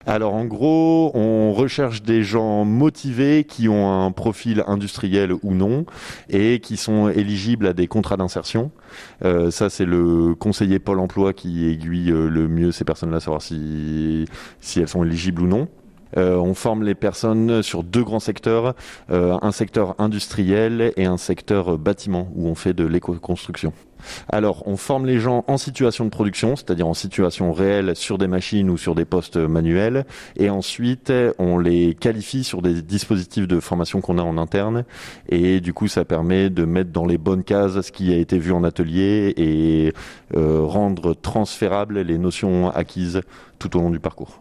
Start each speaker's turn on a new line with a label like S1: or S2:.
S1: Alors en gros, on recherche des gens motivés qui ont un profil industriel ou non et qui sont éligibles à des contrats d'insertion. Ça, c'est le conseiller Pôle emploi qui aiguille le mieux ces personnes-là, savoir si elles sont éligibles ou non. On forme les personnes sur deux grands secteurs, un secteur industriel et un secteur bâtiment, où on fait de l'éco-construction. Alors, on forme les gens en situation de production, c'est-à-dire en situation réelle sur des machines ou sur des postes manuels, et ensuite, on les qualifie sur des dispositifs de formation qu'on a en interne, et du coup, ça permet de mettre dans les bonnes cases ce qui a été vu en atelier et rendre transférables les notions acquises tout au long du parcours.